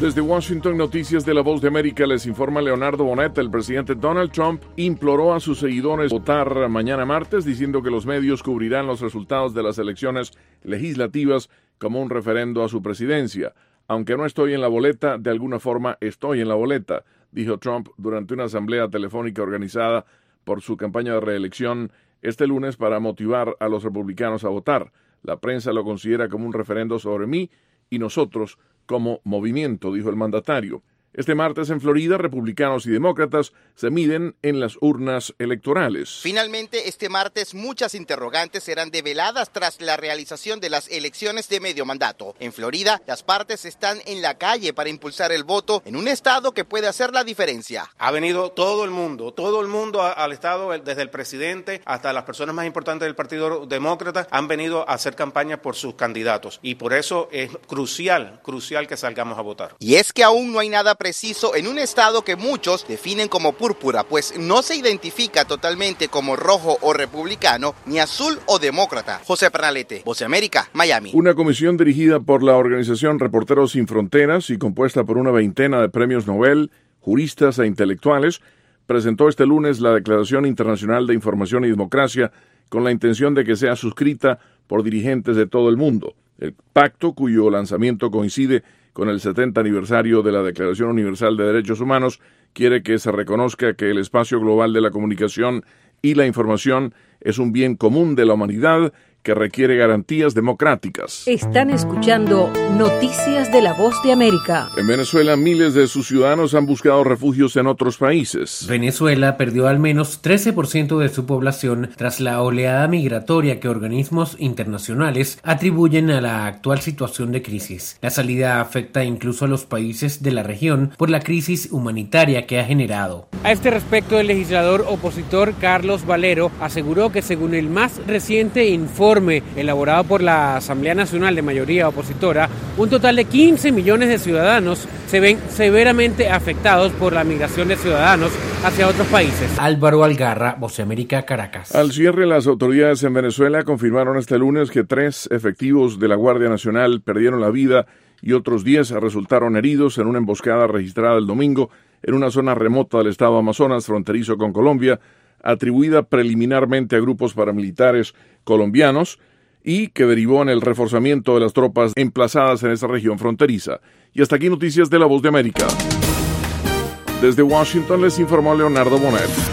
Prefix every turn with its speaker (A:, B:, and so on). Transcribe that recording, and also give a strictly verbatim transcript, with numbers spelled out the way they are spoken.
A: Desde Washington, Noticias de la Voz de América, les informa Leonardo Bonet. El presidente Donald Trump imploró a sus seguidores votar mañana martes, diciendo que los medios cubrirán los resultados de las elecciones legislativas como un referendo a su presidencia. Aunque no estoy en la boleta, de alguna forma estoy en la boleta, dijo Trump durante una asamblea telefónica organizada por su campaña de reelección este lunes para motivar a los republicanos a votar. La prensa lo considera como un referendo sobre mí y nosotros como movimiento, dijo el mandatario. Este martes en Florida, republicanos y demócratas se miden en las urnas electorales.
B: Finalmente, este martes muchas interrogantes serán develadas tras la realización de las elecciones de medio mandato. En Florida, las partes están en la calle para impulsar el voto en un estado que puede hacer la diferencia.
C: Ha venido todo el mundo, todo el mundo al estado, desde el presidente hasta las personas más importantes del Partido Demócrata, han venido a hacer campaña por sus candidatos. Y por eso es crucial, crucial que salgamos a votar.
B: Y es que aún no hay nada preciso en un estado que muchos definen como púrpura, pues no se identifica totalmente como rojo o republicano, ni azul o demócrata. José Pernalete, Voz de América, Miami.
A: Una comisión dirigida por la organización Reporteros Sin Fronteras y compuesta por una veintena de premios Nobel, juristas e intelectuales, presentó este lunes la Declaración Internacional de Información y Democracia con la intención de que sea suscrita por dirigentes de todo el mundo. El pacto, cuyo lanzamiento coincide con el setenta aniversario de la Declaración Universal de Derechos Humanos, quiere que se reconozca que el espacio global de la comunicación y la información es un bien común de la humanidad que requiere garantías democráticas.
D: Están escuchando Noticias de la Voz de América.
A: En Venezuela, miles de sus ciudadanos han buscado refugios en otros países.
E: Venezuela perdió al menos trece por ciento de su población tras la oleada migratoria que organismos internacionales atribuyen a la actual situación de crisis. La salida afecta incluso a los países de la región por la crisis humanitaria que ha generado.
F: A este respecto, el legislador opositor Carlos Valero aseguró que según el más reciente informe elaborado por la Asamblea Nacional de mayoría opositora, un total de quince millones de ciudadanos se ven severamente afectados por la migración de ciudadanos hacia otros países.
E: Álvaro Algarra, Voz de América, Caracas.
A: Al cierre, las autoridades en Venezuela confirmaron este lunes que tres efectivos de la Guardia Nacional perdieron la vida y otros diez resultaron heridos en una emboscada registrada el domingo en una zona remota del estado Amazonas, fronterizo con Colombia, atribuida preliminarmente a grupos paramilitares colombianos y que derivó en el reforzamiento de las tropas emplazadas en esa región fronteriza. Y hasta aquí Noticias de la Voz de América. Desde Washington les informó Leonardo Bonet.